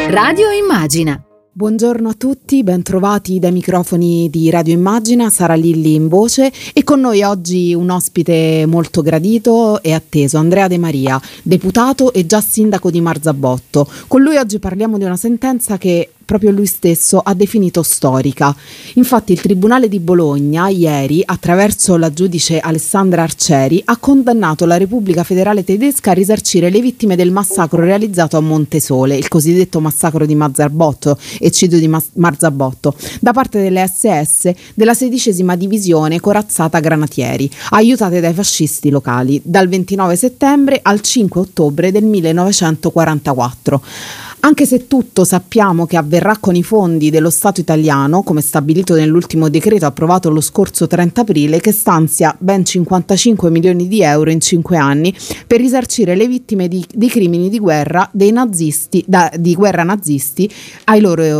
Radio Immagina. Buongiorno a tutti, bentrovati dai microfoni di Radio Immagina, Sara Lilli in voce e con noi oggi un ospite molto gradito e atteso, Andrea De Maria, deputato e già sindaco di Marzabotto. Con lui oggi parliamo di una sentenza che proprio lui stesso ha definito storica. Infatti il Tribunale di Bologna ieri, attraverso la giudice Alessandra Arcieri, ha condannato la Repubblica Federale Tedesca a risarcire le vittime del massacro realizzato a Montesole, il cosiddetto massacro di Marzabotto, eccidio di Marzabotto, da parte delle SS della 16ª divisione corazzata granatieri, aiutate dai fascisti locali, dal 29 settembre al 5 ottobre del 1944. Anche se tutto sappiamo che avverrà con i fondi dello Stato italiano, come stabilito nell'ultimo decreto approvato lo scorso 30 aprile, che stanzia ben 55 milioni di euro in 5 anni per risarcire le vittime di crimini di guerra dei nazisti, di guerra nazisti a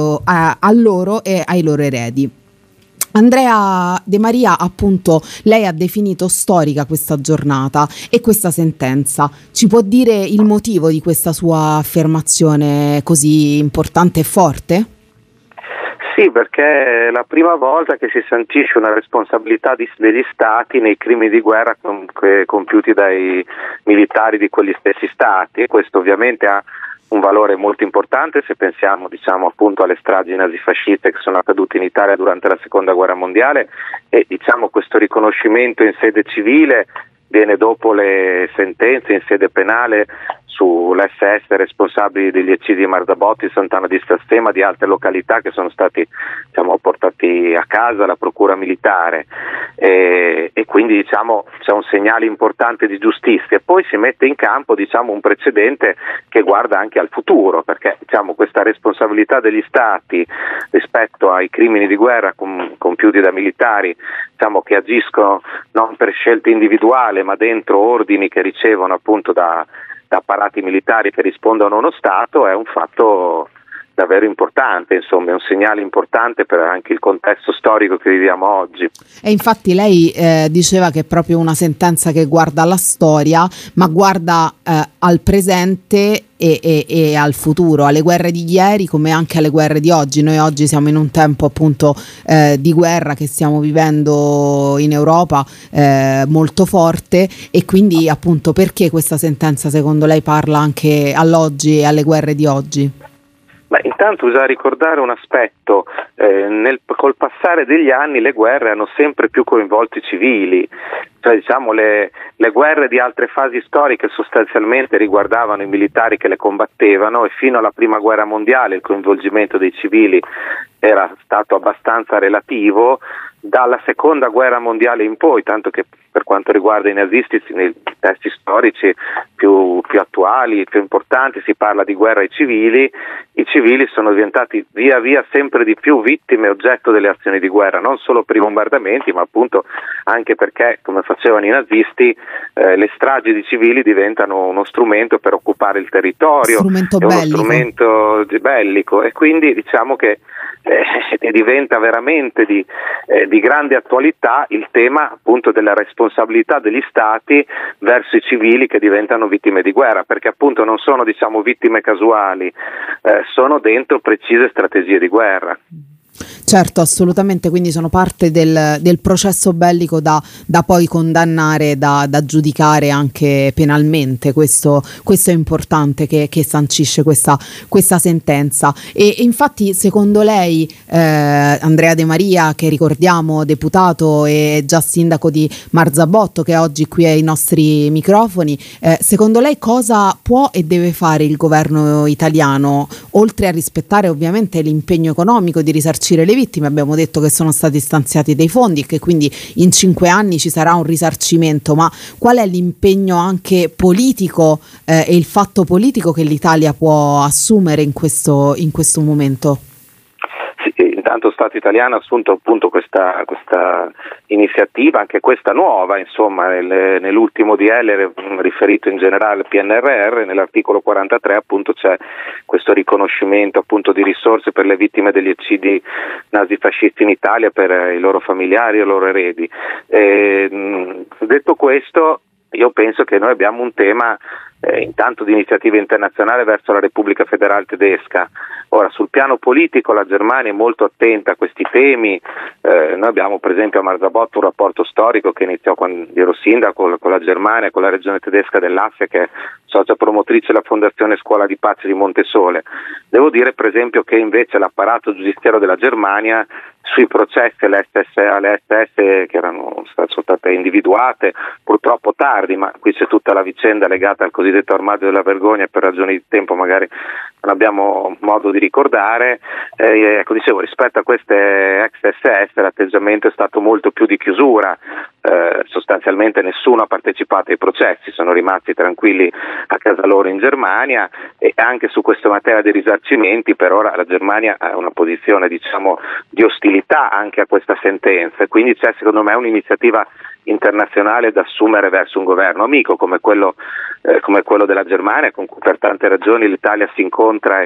loro e ai loro eredi. Andrea De Maria, appunto, lei ha definito storica questa giornata e questa sentenza. Ci può dire il motivo di questa sua affermazione così importante e forte? Sì, perché è la prima volta che si sancisce una responsabilità degli stati nei crimini di guerra compiuti dai militari di quegli stessi stati, e questo ovviamente ha un valore molto importante se pensiamo appunto alle stragi nazifasciste che sono accadute in Italia durante la Seconda Guerra Mondiale, e questo riconoscimento in sede civile viene dopo le sentenze in sede penale sull'SS responsabili degli eccidi di Marzabotto, di Sant'Anna di Stassema, di altre località che sono stati portati a casa alla procura militare, e quindi c'è un segnale importante di giustizia, e poi si mette in campo un precedente che guarda anche al futuro, perché questa responsabilità degli stati rispetto ai crimini di guerra compiuti da militari che agiscono non per scelte individuali ma dentro ordini che ricevono appunto da apparati militari che rispondono a uno Stato, è un fatto davvero importante, insomma è un segnale importante per anche il contesto storico che viviamo oggi. E infatti lei diceva che è proprio una sentenza che guarda alla storia, ma guarda al presente e al futuro, alle guerre di ieri come anche alle guerre di oggi. Noi oggi siamo in un tempo appunto di guerra che stiamo vivendo in Europa molto forte, e quindi appunto perché questa sentenza secondo lei parla anche all'oggi e alle guerre di oggi? Intanto bisogna ricordare un aspetto, col passare degli anni le guerre hanno sempre più coinvolto i civili, le guerre di altre fasi storiche sostanzialmente riguardavano i militari che le combattevano, e fino alla Prima Guerra Mondiale il coinvolgimento dei civili era stato abbastanza relativo. Dalla Seconda Guerra Mondiale in poi, tanto che per quanto riguarda i nazisti nei testi storici più attuali, più importanti, si parla di guerra ai civili. I civili sono diventati via via sempre di più vittime e oggetto delle azioni di guerra, non solo per i bombardamenti, ma appunto anche perché, come facevano i nazisti, le stragi di civili diventano uno strumento per occupare il territorio, uno strumento bellico, e quindi che diventa veramente di grande attualità il tema appunto della responsabilità degli stati verso i civili che diventano vittime di guerra, perché appunto non sono vittime casuali, sono dentro precise strategie di guerra. Certo, assolutamente, quindi sono parte del processo bellico da poi condannare, da giudicare anche penalmente. Questo è importante che sancisce questa sentenza. E infatti secondo lei, Andrea De Maria, che ricordiamo deputato e già sindaco di Marzabotto, che è oggi qui ai nostri microfoni, secondo lei cosa può e deve fare il governo italiano, oltre a rispettare ovviamente l'impegno economico di risarcire le vittime? Abbiamo detto che sono stati stanziati dei fondi e che quindi in 5 anni ci sarà un risarcimento, ma qual è l'impegno anche politico e il fatto politico che l'Italia può assumere in questo momento? Sì, intanto lo Stato italiano ha assunto appunto questa iniziativa, anche questa nuova, nell'ultimo DL riferito in generale al PNRR, nell'articolo 43 appunto c'è questo riconoscimento appunto di risorse per le vittime degli eccidi nazifascisti in Italia, per i loro familiari e i loro eredi. Detto questo, io penso che noi abbiamo un tema intanto di iniziativa internazionale verso la Repubblica Federale Tedesca, Ora, sul piano politico la Germania è molto attenta a questi temi. Noi abbiamo per esempio a Marzabotto un rapporto storico che iniziò quando ero sindaco con la Germania, con la regione tedesca dell'Asse, che è socia promotrice della Fondazione Scuola di Pace di Montesole. Devo dire per esempio che invece l'apparato giudiziario della Germania sui processi alle SS che erano state individuate purtroppo tardi, ma qui c'è tutta la vicenda legata al cosiddetto armadio della vergogna, e per ragioni di tempo magari non abbiamo modo di ricordare. Ecco, dicevo, rispetto a queste ex SS l'atteggiamento è stato molto più di chiusura. Sostanzialmente nessuno ha partecipato ai processi, sono rimasti tranquilli a casa loro in Germania, e anche su questa materia dei risarcimenti per ora la Germania ha una posizione, diciamo, di ostilità anche a questa sentenza, e quindi c'è secondo me un'iniziativa internazionale da assumere verso un governo amico come quello della Germania, con cui per tante ragioni l'Italia si incontra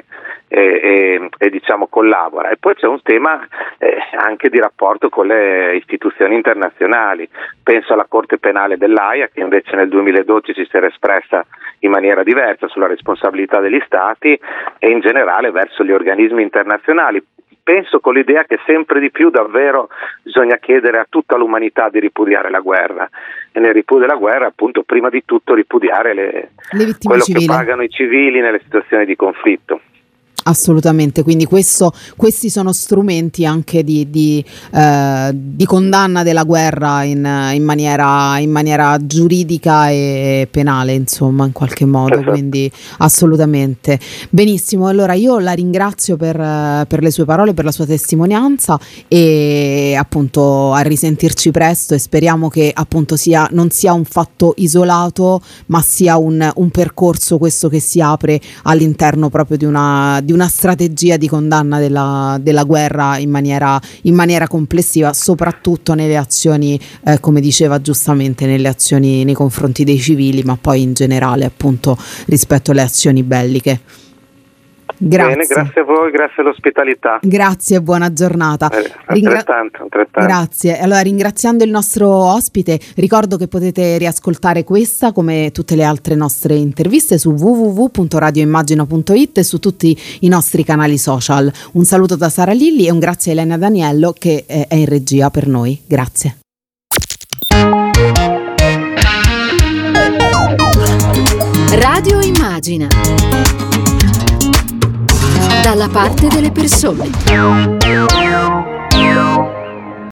e diciamo collabora. E poi c'è un tema anche di rapporto con le istituzioni internazionali. Penso alla Corte Penale dell'Aia, che invece nel 2012 si era espressa in maniera diversa sulla responsabilità degli Stati, e in generale verso gli organismi internazionali. Penso con l'idea che sempre di più davvero bisogna chiedere a tutta l'umanità di ripudiare la guerra, e nel ripudio della guerra appunto prima di tutto ripudiare le vittime quello civili, che pagano i civili nelle situazioni di conflitto. Assolutamente, quindi questi sono strumenti anche di condanna della guerra in maniera giuridica e penale, insomma, in qualche modo. Esatto. Quindi assolutamente. Benissimo, allora io la ringrazio per le sue parole, per la sua testimonianza, e appunto a risentirci presto, e speriamo che appunto non sia un fatto isolato, ma sia un percorso questo che si apre all'interno proprio di una strategia di condanna della guerra in maniera complessiva, soprattutto nelle azioni, come diceva giustamente, nelle azioni nei confronti dei civili, ma poi in generale appunto rispetto alle azioni belliche. Grazie. Bene, grazie a voi, grazie all'ospitalità. Grazie e buona giornata. Altrettanto. Grazie. Allora, ringraziando il nostro ospite, ricordo che potete riascoltare questa come tutte le altre nostre interviste su www.radioimmagina.it e su tutti i nostri canali social. Un saluto da Sara Lilli e un grazie a Elena Daniello che è in regia per noi. Grazie. Radio Immagina. Dalla parte delle persone.